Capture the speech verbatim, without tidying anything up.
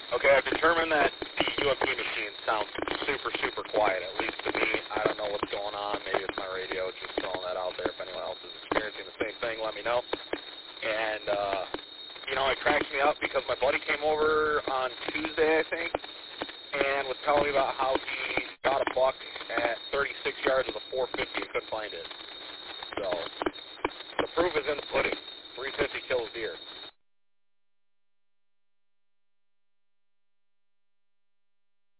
Okay, I've determined that the U M P machine sounds super, super quiet, at least to me. I don't know what's going on. Maybe it's my radio. Just throwing that out there. If anyone else is experiencing the same thing, let me know. And, uh, you know, it cracks me up because my buddy came over on Tuesday, I think, and was telling me about how he got a buck at thirty-six yards with a four fifty and couldn't find it. So the proof is in the pudding.